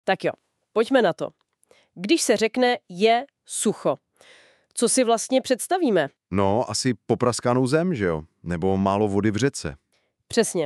Tak jo, pojďme na to. Když se řekne je sucho, co si vlastně představíme? No, asi popraskanou zem, že jo? Nebo málo vody v řece. Přesně.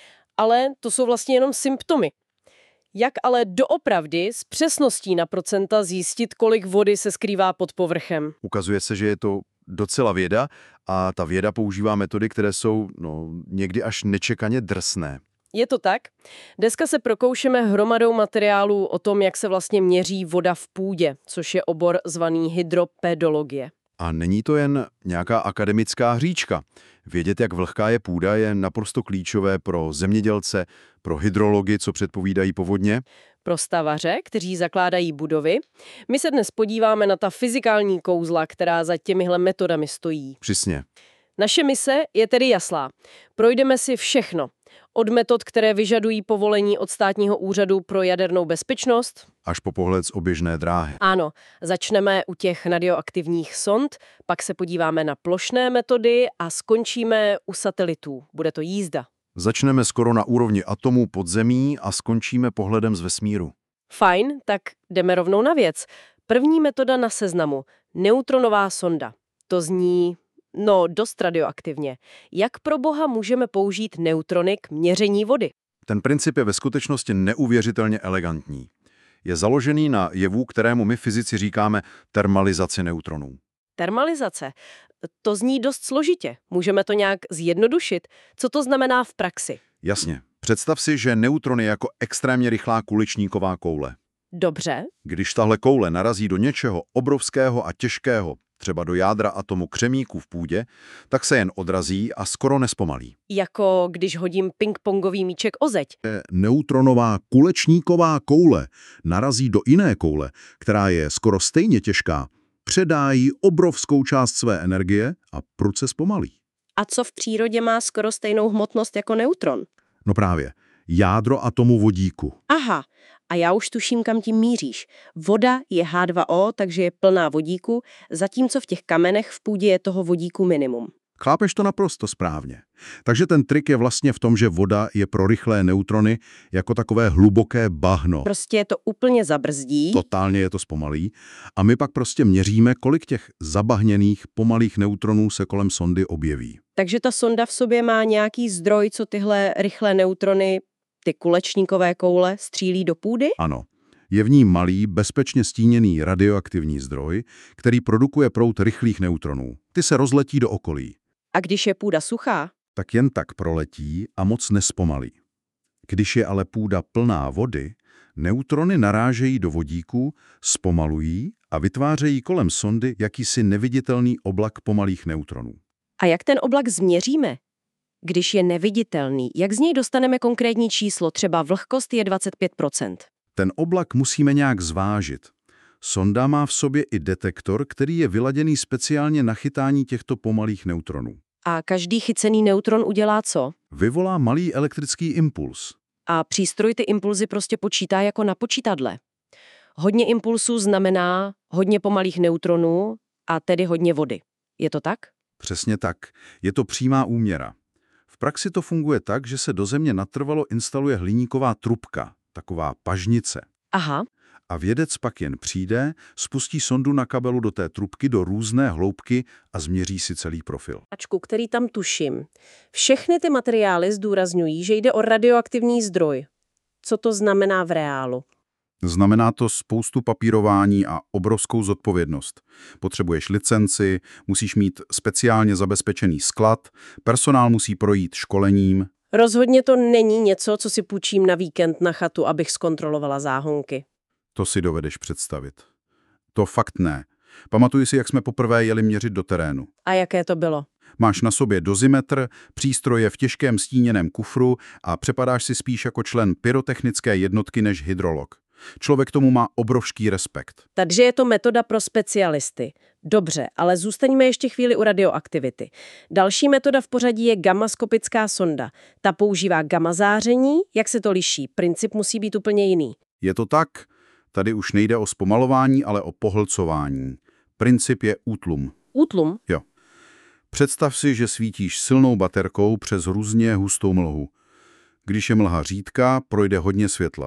Ale to jsou vlastně jenom symptomy. Jak ale doopravdy s přesností na procenta zjistit, kolik vody se skrývá pod povrchem? Ukazuje se, že je to docela věda a ta věda používá metody, které jsou někdy až nečekaně drsné. Je to tak? Dneska se prokoušeme hromadou materiálů o tom, jak se vlastně měří voda v půdě, což je obor zvaný hydropédologie. A není to jen nějaká akademická hříčka. Vědět, jak vlhká je půda, je naprosto klíčové pro zemědělce, pro hydrology, co předpovídají povodně. Pro stavaře, kteří zakládají budovy. My se dnes podíváme na ta fyzikální kouzla, která za těmihle metodami stojí. Přesně. Naše mise je tedy jasná. Projdeme si všechno. Od metod, které vyžadují povolení od Státního úřadu pro jadernou bezpečnost. Až po pohled z oběžné dráhy. Ano, začneme u těch radioaktivních sond, pak se podíváme na plošné metody a skončíme u satelitů. Bude to jízda. Začneme skoro na úrovni atomů pod zemí a skončíme pohledem z vesmíru. Fajn, tak jdeme rovnou na věc. První metoda na seznamu. Neutronová sonda. To zní... dost radioaktivně. Jak pro boha můžeme použít neutrony k měření vody? Ten princip je ve skutečnosti neuvěřitelně elegantní. Je založený na jevu, kterému my fyzici říkáme termalizaci neutronů. Termalizace? To zní dost složitě. Můžeme to nějak zjednodušit? Co to znamená v praxi? Jasně. Představ si, že neutron je jako extrémně rychlá kuličníková koule. Dobře. Když tahle koule narazí do něčeho obrovského a těžkého, třeba do jádra atomu křemíku v půdě, tak se jen odrazí a skoro nespomalí. Jako když hodím ping-pongový míček o zeď. Neutronová kulečníková koule narazí do jiné koule, která je skoro stejně těžká, předá jí obrovskou část své energie a prudce zpomalí. A co v přírodě má skoro stejnou hmotnost jako neutron? No právě, jádro atomu vodíku. Aha, a já už tuším, kam tím míříš. Voda je H2O, takže je plná vodíku, zatímco v těch kamenech v půdě je toho vodíku minimum. Chápeš to naprosto správně. Takže ten trik je vlastně v tom, že voda je pro rychlé neutrony jako takové hluboké bahno. Prostě je to úplně zabrzdí. Totálně je to zpomalí. A my pak prostě měříme, kolik těch zabahněných, pomalých neutronů se kolem sondy objeví. Takže ta sonda v sobě má nějaký zdroj, co tyhle rychlé neutrony, ty kulečníkové koule, střílí do půdy? Ano. Je v ní malý, bezpečně stíněný radioaktivní zdroj, který produkuje proud rychlých neutronů. Ty se rozletí do okolí. A když je půda suchá? Tak jen tak proletí a moc nespomalí. Když je ale půda plná vody, neutrony narážejí do vodíku, zpomalují a vytvářejí kolem sondy jakýsi neviditelný oblak pomalých neutronů. A jak ten oblak změříme? Když je neviditelný, jak z něj dostaneme konkrétní číslo, třeba vlhkost je 25%? Ten oblak musíme nějak zvážit. Sonda má v sobě i detektor, který je vyladěný speciálně na chytání těchto pomalých neutronů. A každý chycený neutron udělá co? Vyvolá malý elektrický impuls. A přístroj ty impulzy prostě počítá jako na počítadle. Hodně impulsů znamená hodně pomalých neutronů a tedy hodně vody. Je to tak? Přesně tak. Je to přímá úměra. V praxi to funguje tak, že se do země natrvalo instaluje hliníková trubka, taková pažnice. Aha. A vědec pak jen přijde, spustí sondu na kabelu do té trubky do různé hloubky a změří si celý profil. Který tam tuším. Všechny ty materiály zdůrazňují, že jde o radioaktivní zdroj. Co to znamená v reálu? Znamená to spoustu papírování a obrovskou zodpovědnost. Potřebuješ licenci, musíš mít speciálně zabezpečený sklad, personál musí projít školením. Rozhodně to není něco, co si půjčím na víkend na chatu, abych zkontrolovala záhonky. To si dovedeš představit. To fakt ne. Pamatuji si, jak jsme poprvé jeli měřit do terénu. A jaké to bylo? Máš na sobě dozimetr, přístroje v těžkém stíněném kufru a přepadáš si spíš jako člen pyrotechnické jednotky než hydrolog. Člověk tomu má obrovský respekt. Takže je to metoda pro specialisty. Dobře, ale zůstaňme ještě chvíli u radioaktivity. Další metoda v pořadí je gamaskopická sonda. Ta používá gamma záření. Jak se to liší? Princip musí být úplně jiný. Je to tak? Tady už nejde o zpomalování, ale o pohlcování. Princip je útlum. Útlum? Jo. Představ si, že svítíš silnou baterkou přes různě hustou mlhu. Když je mlha řídká, projde hodně světla.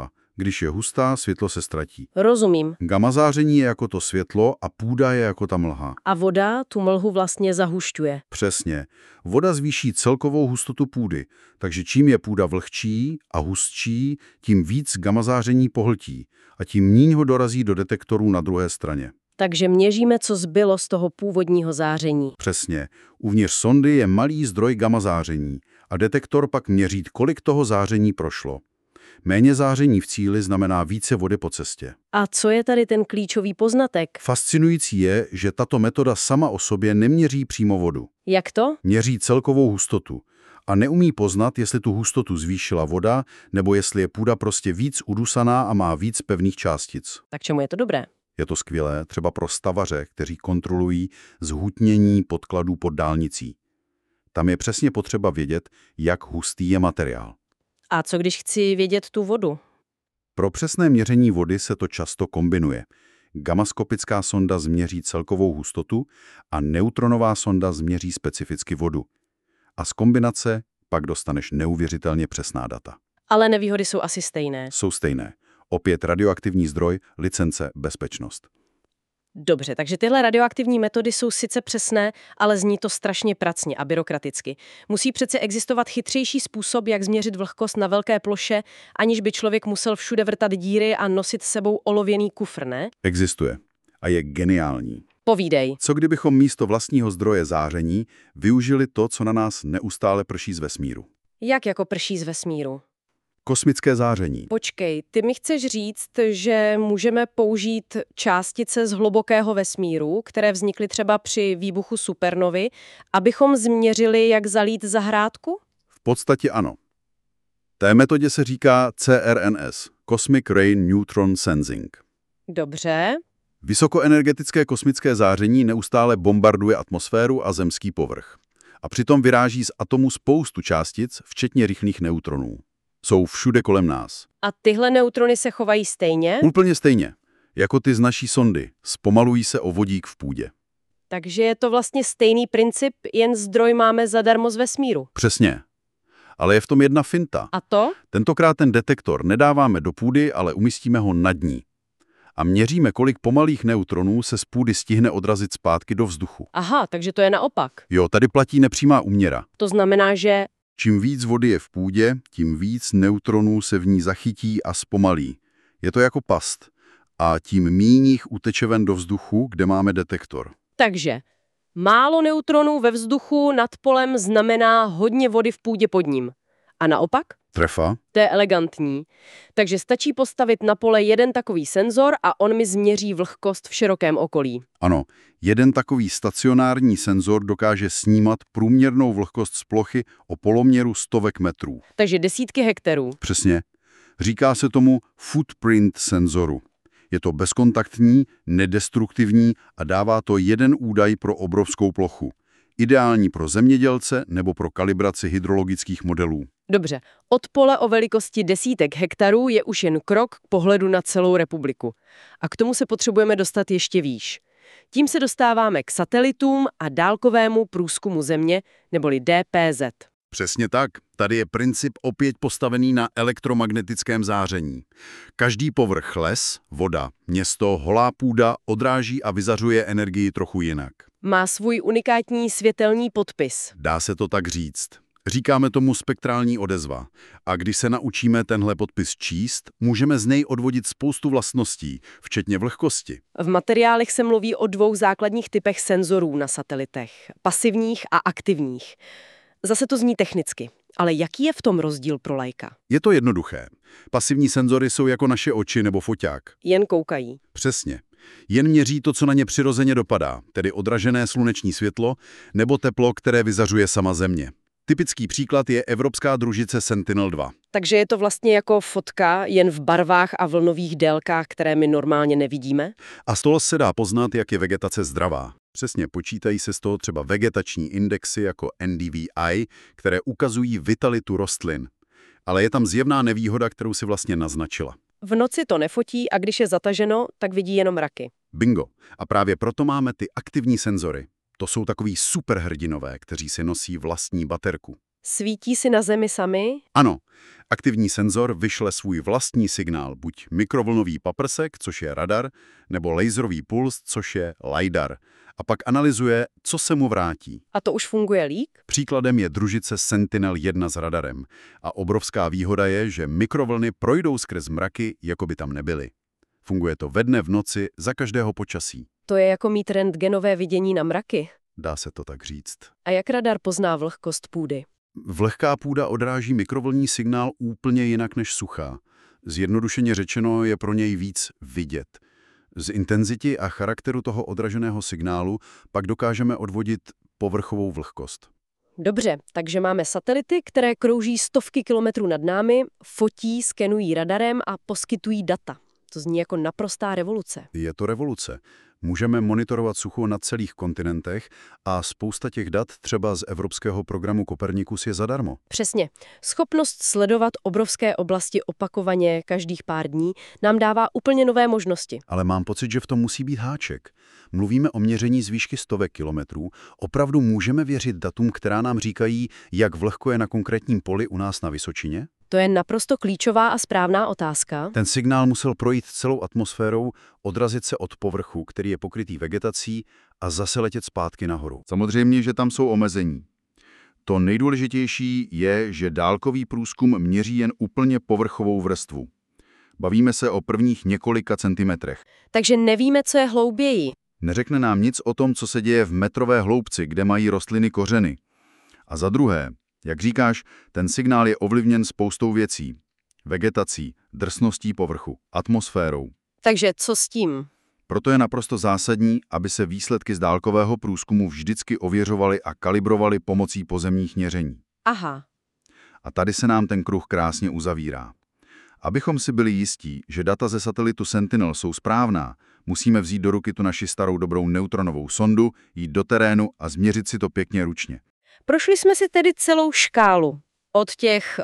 Když je hustá, světlo se ztratí. Rozumím. Gamma záření je jako to světlo a půda je jako ta mlha. A voda tu mlhu vlastně zahušťuje. Přesně. Voda zvýší celkovou hustotu půdy, takže čím je půda vlhčí a hustší, tím víc gamma záření pohltí a tím míň ho dorazí do detektorů na druhé straně. Takže měříme, co zbylo z toho původního záření. Přesně. Uvnitř sondy je malý zdroj gamma záření a detektor pak měří, kolik toho záření prošlo. Méně záření v cíli znamená více vody po cestě. A co je tady ten klíčový poznatek? Fascinující je, že tato metoda sama o sobě neměří přímo vodu. Jak to? Měří celkovou hustotu a neumí poznat, jestli tu hustotu zvýšila voda, nebo jestli je půda prostě víc udusaná a má víc pevných částic. Tak čemu je to dobré? Je to skvělé třeba pro stavaře, kteří kontrolují zhutnění podkladů pod dálnicí. Tam je přesně potřeba vědět, jak hustý je materiál. A co když chci vědět tu vodu? Pro přesné měření vody se to často kombinuje. Gamaskopická sonda změří celkovou hustotu a neutronová sonda změří specificky vodu. A z kombinace pak dostaneš neuvěřitelně přesná data. Ale nevýhody jsou asi stejné. Jsou stejné. Opět radioaktivní zdroj, licence, bezpečnost. Dobře, takže tyhle radioaktivní metody jsou sice přesné, ale zní to strašně pracně a byrokraticky. Musí přece existovat chytřejší způsob, jak změřit vlhkost na velké ploše, aniž by člověk musel všude vrtat díry a nosit s sebou olověný kufr, ne? Existuje. A je geniální. Povídej. Co kdybychom místo vlastního zdroje záření využili to, co na nás neustále prší z vesmíru? Jak jako prší z vesmíru? Kosmické záření. Počkej, ty mi chceš říct, že můžeme použít částice z hlubokého vesmíru, které vznikly třeba při výbuchu supernovy, abychom změřili, jak zalít zahrádku? V podstatě ano. Té metodě se říká CRNS, Cosmic Ray Neutron Sensing. Dobře. Vysokoenergetické kosmické záření neustále bombarduje atmosféru a zemský povrch. A přitom vyráží z atomu spoustu částic, včetně rychlých neutronů. Jsou všude kolem nás. A tyhle neutrony se chovají stejně? Úplně stejně. Jako ty z naší sondy. Zpomalují se o vodík v půdě. Takže je to vlastně stejný princip, jen zdroj máme zadarmo z vesmíru. Přesně. Ale je v tom jedna finta. A to? Tentokrát ten detektor nedáváme do půdy, ale umístíme ho nad ní. A měříme, kolik pomalých neutronů se z půdy stihne odrazit zpátky do vzduchu. Aha, takže to je naopak. Jo, tady platí nepřímá úměra. To znamená, že... Čím víc vody je v půdě, tím víc neutronů se v ní zachytí a zpomalí. Je to jako past. A tím míň jich uteče ven do vzduchu, kde máme detektor. Takže málo neutronů ve vzduchu nad polem znamená hodně vody v půdě pod ním. A naopak? Trefa? To je elegantní. Takže stačí postavit na pole jeden takový senzor a on mi změří vlhkost v širokém okolí. Ano, jeden takový stacionární senzor dokáže snímat průměrnou vlhkost z plochy o poloměru stovek metrů. Takže desítky hektarů. Přesně. Říká se tomu footprint senzoru. Je to bezkontaktní, nedestruktivní a dává to jeden údaj pro obrovskou plochu. Ideální pro zemědělce nebo pro kalibraci hydrologických modelů. Dobře, od pole o velikosti desítek hektarů je už jen krok k pohledu na celou republiku. A k tomu se potřebujeme dostat ještě výš. Tím se dostáváme k satelitům a dálkovému průzkumu země, neboli DPZ. Přesně tak. Tady je princip opět postavený na elektromagnetickém záření. Každý povrch, les, voda, město, holá půda odráží a vyzařuje energii trochu jinak. Má svůj unikátní světelný podpis. Dá se to tak říct. Říkáme tomu spektrální odezva. A když se naučíme tenhle podpis číst, můžeme z něj odvodit spoustu vlastností, včetně vlhkosti. V materiálech se mluví o dvou základních typech senzorů na satelitech. Pasivních a aktivních. Zase to zní technicky. Ale jaký je v tom rozdíl pro laika? Je to jednoduché. Pasivní senzory jsou jako naše oči nebo foťák. Jen koukají. Přesně. Jen měří to, co na ně přirozeně dopadá, tedy odražené sluneční světlo nebo teplo, které vyzařuje sama Země. Typický příklad je evropská družice Sentinel-2. Takže je to vlastně jako fotka, jen v barvách a vlnových délkách, které my normálně nevidíme? A z toho se dá poznat, jak je vegetace zdravá. Přesně, počítají se z toho třeba vegetační indexy jako NDVI, které ukazují vitalitu rostlin. Ale je tam zjevná nevýhoda, kterou si vlastně naznačila. V noci to nefotí a když je zataženo, tak vidí jenom mraky. Bingo. A právě proto máme ty aktivní senzory. To jsou takový superhrdinové, kteří si nosí vlastní baterku. Svítí si na Zemi sami? Ano, aktivní senzor vyšle svůj vlastní signál, buď mikrovlnový paprsek, což je radar, nebo laserový puls, což je lidar. A pak analyzuje, co se mu vrátí. A to už funguje líp? Příkladem je družice Sentinel-1 s radarem. A obrovská výhoda je, že mikrovlny projdou skrz mraky, jako by tam nebyly. Funguje to ve dne, v noci, za každého počasí. To je jako mít rentgenové vidění na mraky. Dá se to tak říct. A jak radar pozná vlhkost půdy? Vlhká půda odráží mikrovlnný signál úplně jinak než suchá. Zjednodušeně řečeno je pro něj víc vidět. Z intenzity a charakteru toho odraženého signálu pak dokážeme odvodit povrchovou vlhkost. Dobře, takže máme satelity, které krouží stovky kilometrů nad námi, fotí, skenují radarem a poskytují data. To zní jako naprostá revoluce. Je to revoluce. Můžeme monitorovat sucho na celých kontinentech a spousta těch dat třeba z evropského programu Copernicus je zadarmo. Přesně. Schopnost sledovat obrovské oblasti opakovaně každých pár dní nám dává úplně nové možnosti. Ale mám pocit, že v tom musí být háček. Mluvíme o měření z výšky stovek kilometrů. Opravdu můžeme věřit datům, která nám říkají, jak vlhko je na konkrétním poli u nás na Vysočině? To je naprosto klíčová a správná otázka. Ten signál musel projít celou atmosférou, odrazit se od povrchu, který je pokrytý vegetací, a zase letět zpátky nahoru. Samozřejmě, že tam jsou omezení. To nejdůležitější je, že dálkový průzkum měří jen úplně povrchovou vrstvu. Bavíme se o prvních několika centimetrech. Takže nevíme, co je hlouběji. Neřekne nám nic o tom, co se děje v metrové hloubci, kde mají rostliny kořeny. A za druhé, jak říkáš, ten signál je ovlivněn spoustou věcí. Vegetací, drsností povrchu, atmosférou. Takže co s tím? Proto je naprosto zásadní, aby se výsledky z dálkového průzkumu vždycky ověřovaly a kalibrovaly pomocí pozemních měření. Aha. A tady se nám ten kruh krásně uzavírá. Abychom si byli jistí, že data ze satelitu Sentinel jsou správná, musíme vzít do ruky tu naši starou dobrou neutronovou sondu, jít do terénu a změřit si to pěkně ručně. Prošli jsme si tedy celou škálu. Od těch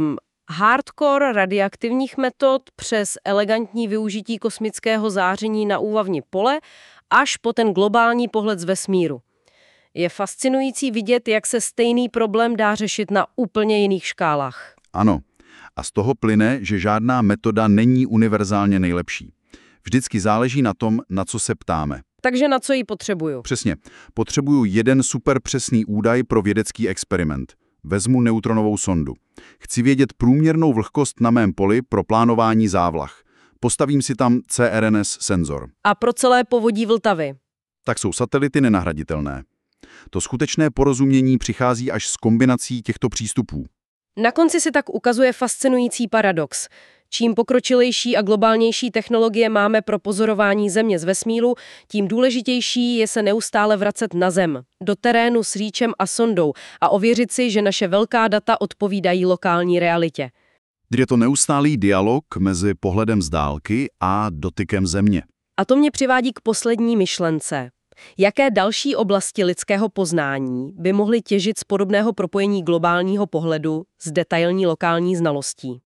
hardcore radioaktivních metod přes elegantní využití kosmického záření na úvavní pole až po ten globální pohled z vesmíru. Je fascinující vidět, jak se stejný problém dá řešit na úplně jiných škálách. Ano. A z toho plyne, že žádná metoda není univerzálně nejlepší. Vždycky záleží na tom, na co se ptáme. Takže na co ji potřebuju? Přesně. Potřebuju jeden super přesný údaj pro vědecký experiment. Vezmu neutronovou sondu. Chci vědět průměrnou vlhkost na mém poli pro plánování závlah. Postavím si tam CRNS senzor. A pro celé povodí Vltavy? Tak jsou satelity nenahraditelné. To skutečné porozumění přichází až s kombinací těchto přístupů. Na konci se tak ukazuje fascinující paradox. Čím pokročilejší a globálnější technologie máme pro pozorování Země z vesmíru, tím důležitější je se neustále vracet na Zem, do terénu s rýčem a sondou a ověřit si, že naše velká data odpovídají lokální realitě. Je to neustálý dialog mezi pohledem z dálky a dotykem Země. A to mě přivádí k poslední myšlence. Jaké další oblasti lidského poznání by mohly těžit z podobného propojení globálního pohledu s detailní lokální znalostí?